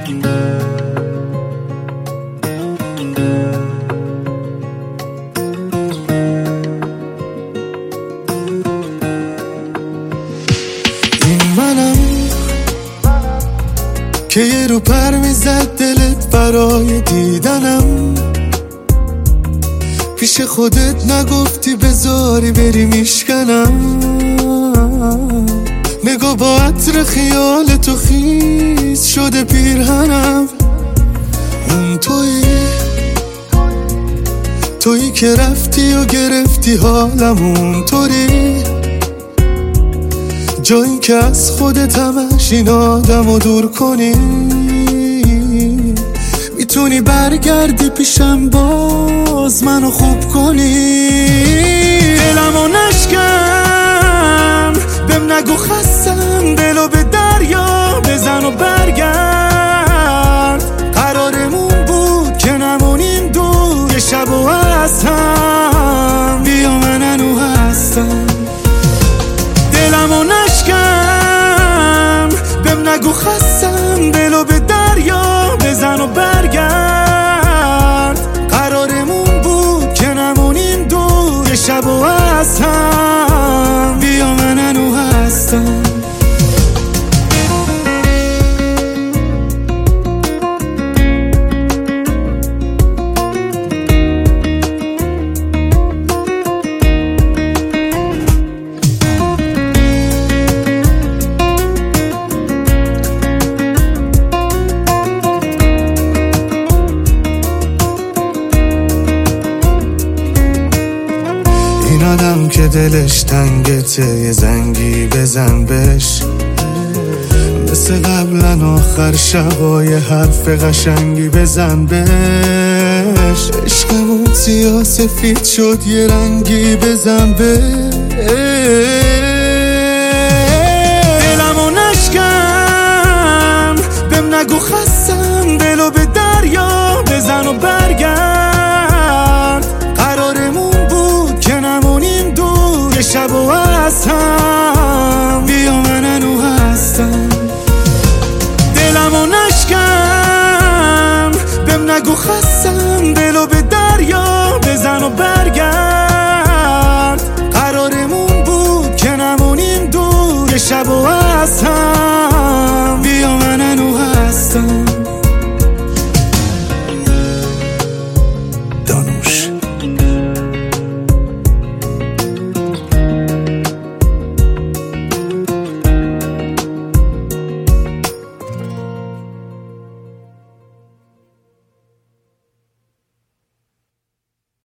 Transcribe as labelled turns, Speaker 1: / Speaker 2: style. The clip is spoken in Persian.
Speaker 1: این منم که یه رو پر میزد دلت برای دیدنم، پیش خودت نگفتی بذاری بری میشکنم. نگاه با عطر خیال تو خیس شده پیرهنم. اون تویی که رفتی و گرفتی حالم، اون طوری جایی که از خودت همش این آدم رو دور کنی. میتونی برگردی پیشم باز منو خوب کنی. دلمو نشکن بهم نگو خستم، دلو به دریا بزن و برگرد. قرارمون بود که نمونیم دور، یه شب و از هم بیا من هنو هستم. دلمو نشکن بهم نگو خستم، دلو به دریا بزن و برگرد. قرارمون بود که نمونیم دور، یه شب و از هم بیا من هنو هستم. این آدم که دلش تنگته یه زنگی بزن بهش، مثل قبلا آخر شبای حرف قشنگی بزن بهش. عشقمون سیاه سفید شد یه رنگی بزن بهش. دلمو نشکن بهم نگو خستم، دلو به دریا بزن و برگرد. قرارمون بود که نمونیم دور، یه شب و از هم بیا من هنو هستم. دلمو نشکن بهم نگو خستم،